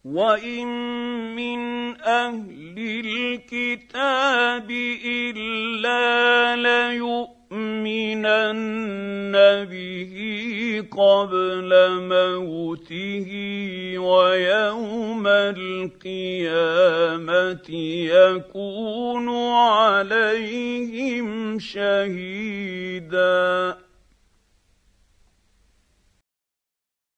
وان من اهل الكتاب الا ليؤمنن به قبل موته ويوم القيامه يكون عليهم شهيدا.